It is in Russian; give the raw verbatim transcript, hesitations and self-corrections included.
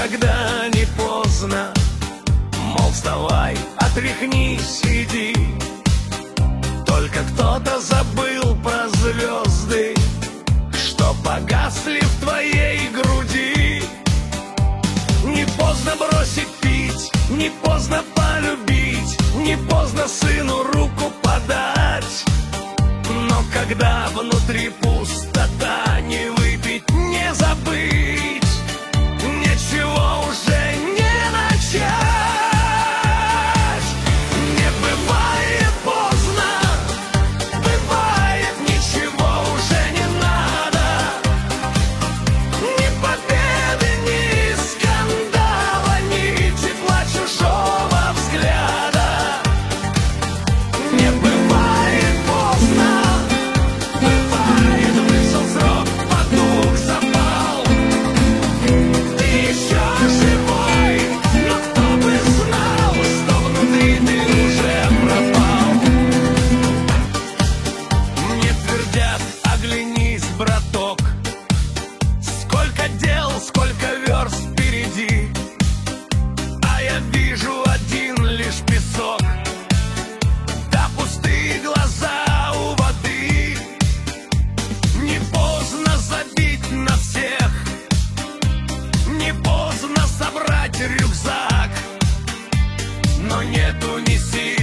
никогда не поздно. Мол, вставай, отряхнись, иди. Только кто-то забыл про звезды, что погасли в твоей груди. Не поздно бросить пить, не поздно полюбить, не поздно сыну руку подать. Но когда внутри пустота, не выпить, не забыть, ничего уже не начать. Не бывает поздно, бывает, ничего уже не надо. Ни победы, ни скандала, ни тепла чужого взгляда. Не бывает поздно, бывает, вышел срок, потух, запал. Ты еще живой, но кто бы знал, что внутри ты уже пропал. Мне твердят, оглянись, браток, сколько дел, сколько верст впереди, а я вижу один лишь песок, да пустые глаза у воды. Не поздно забить на всех, не поздно собрать рюкзак, но нету ни сил,